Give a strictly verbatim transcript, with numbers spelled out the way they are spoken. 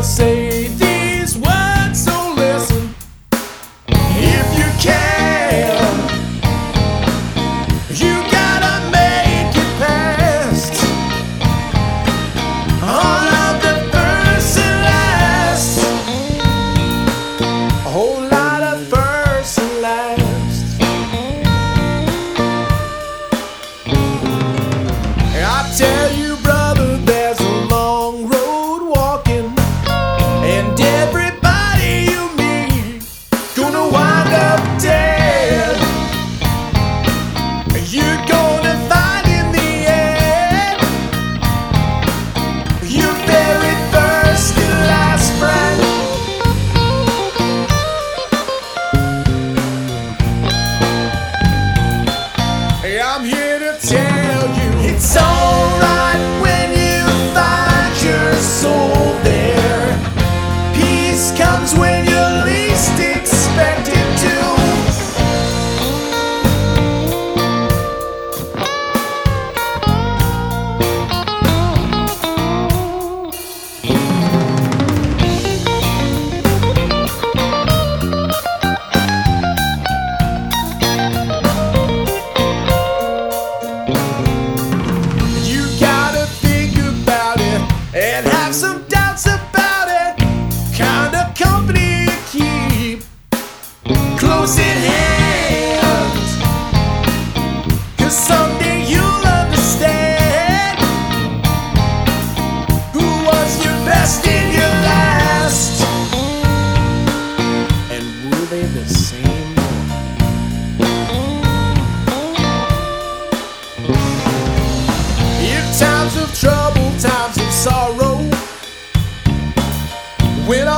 say these words, so listen if you can. You gotta make it past all of the first and last, a whole lot of first and last. I tell you, brother, there's a long road walking, and everybody you meet gonna wind up dead. You're gonna find in the end your very first and last friend. Hey, I'm here to tell you it's alright when you find your soul there. Peace comes when you least expect it to. You gotta think about it and have some doubts about it. Kind of company to keep close in hand, 'cause someday you'll understand who was your best and your last. And were they the same one? In times of trouble, times of sorrow, when